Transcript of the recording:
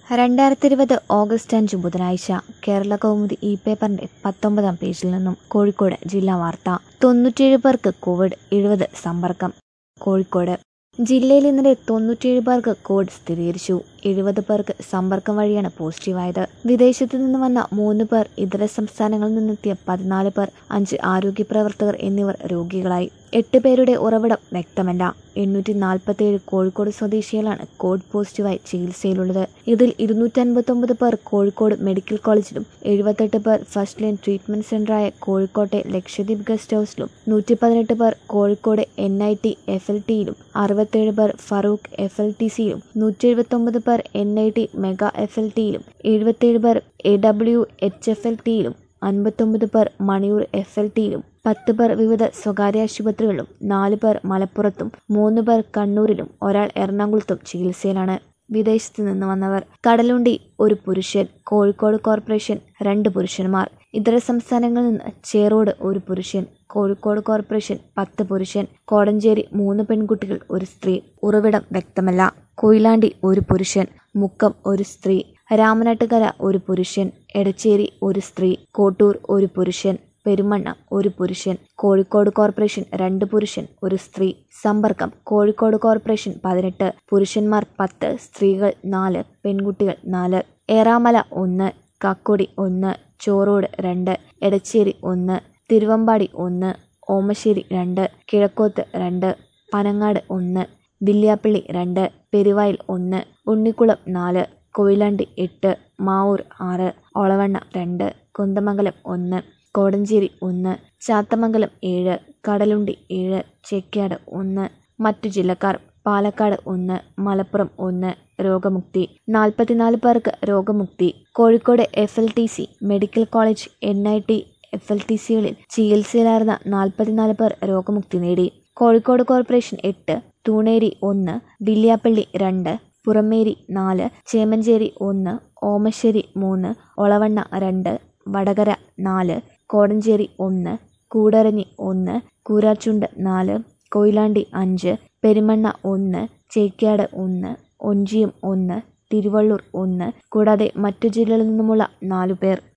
2020 August 5 ബുധനാഴ്ച കേരളകൗമുദി പേപ്പറിന്റെ 19-ാം പേജിൽ നിന്നും കോഴിക്കോട് ജില്ലാ വാർത്ത. 97 പേർക്ക് കോവിഡ്, 70 സമ്പർക്കം. കോഴിക്കോട് ജില്ലയിൽ ഇന്നലെ 97 പേർക്ക് കോവിഡ് സ്ഥിരീകരിച്ചു. 70 പേർക്ക് സമ്പർക്കം വഴിയാണ് പോസിറ്റീവായത്. വിദേശത്തു നിന്ന് വന്ന 3 പേർ, ഇതര സംസ്ഥാനങ്ങളിൽ നിന്നെത്തിയ 14 പേർ, 5 ആരോഗ്യ പ്രവർത്തകർ എന്നിവർ രോഗികളായി. 8 പേരുടെ ഉറവിടം വ്യക്തമല്ല. 847 കോഴിക്കോട് സ്വദേശികളാണ് കോവിഡ് പോസിറ്റീവായി ചികിത്സയിലുള്ളത്. ഇതിൽ 259 പേർ കോഴിക്കോട് മെഡിക്കൽ കോളേജിലും 78 പേർ ഫസ്റ്റ് ലൈൻ ട്രീറ്റ്മെന്റ് സെന്ററായ കോഴിക്കോട്ടെ ലക്ഷദ്വീപ് ഗസ്റ്റ് ഹൌസിലും 118 പേർ കോഴിക്കോട് NIT FLTയിലും 67 പേർ ഫറൂഖ് FLTCയിലും 179 പേർ NIT മെഗാ FLTയിലും 77 പേർ AWHFLTയിലും 59 പേർ മണിയൂർ FLTയിലും 10 പേർ വിവിധ സ്വകാര്യ ആശുപത്രികളിലും 4 പേർ മലപ്പുറത്തും 3 പേർ കണ്ണൂരിലും ഒരാൾ എറണാകുളത്തും ചികിത്സയിലാണ്. വിദേശത്ത് നിന്ന് വന്നവർ: കടലുണ്ടി 1 പുരുഷൻ, കോഴിക്കോട് കോർപ്പറേഷൻ 2 പുരുഷന്മാർ. ഇതര സംസ്ഥാനങ്ങളിൽ നിന്ന് ചേറോട് 1 പുരുഷൻ, കോഴിക്കോട് കോർപ്പറേഷൻ 10 പുരുഷൻ, കോടഞ്ചേരി 3 പെൺകുട്ടികൾ 1 സ്ത്രീ. ഉറവിടം വ്യക്തമല്ല. കൊയിലാണ്ടി 1 പുരുഷൻ, മുക്കം 1 സ്ത്രീ, രാമനാട്ടുകര 1 പുരുഷൻ, എടച്ചേരി 1 സ്ത്രീ, കോട്ടൂർ 1 പുരുഷൻ, പെരുമണ്ണ 1 പുരുഷൻ, കോഴിക്കോട് കോർപ്പറേഷൻ 2 പുരുഷൻ 1 സ്ത്രീ. സമ്പർക്കം: കോഴിക്കോട് കോർപ്പറേഷൻ 18, പുരുഷന്മാർ 10, സ്ത്രീകൾ 4, പെൺകുട്ടികൾ 4. ഏറാമല 1, കക്കോടി 1, ചോറോട് 2, എടച്ചേരി 1, തിരുവമ്പാടി 1, ഓമശ്ശേരി 2, കിഴക്കോത്ത് 2, പനങ്ങാട് 1, വില്യാപ്പള്ളി 2, പെരുവായിൽ 1, ഉണ്ണിക്കുളം 4, കൊയിലാണ്ടി 8, മാവൂർ 6, ഒളവണ്ണ 2, കുന്ദമംഗലം 1, കോടഞ്ചേരി 1, ചാത്തമംഗലം 7, കടലുണ്ടി 7, ചേക്യാട് 1. മറ്റു ജില്ലക്കാർ: പാലക്കാട് 1, മലപ്പുറം 1. രോഗമുക്തി: 44 പേർക്ക് രോഗമുക്തി. Kozhikode FLTC, medical college, NIT FLTCകളിൽ ചികിത്സയിലായിരുന്ന 44 പേർ രോഗമുക്തി നേടി. കോഴിക്കോട് കോർപ്പറേഷൻ 8, തൂണേരി 1, വില്യാപ്പള്ളി 2, പുറമേരി 4, ചേമഞ്ചേരി 1, ഓമശ്ശേരി 3, ഒളവണ്ണ 2, വടകര 4, കോടഞ്ചേരി 1, കൂടരഞ്ഞി 1, കൂരാച്ചുണ്ട് 4, കൊയിലാണ്ടി 5, പെരുമണ്ണ 1, ചേക്യാട് 1, ഒഞ്ചിയം 1, തിരുവള്ളൂർ 1, കൂടാതെ മറ്റു ജില്ലകളിൽ നിന്നുമുള്ള 4 പേർ.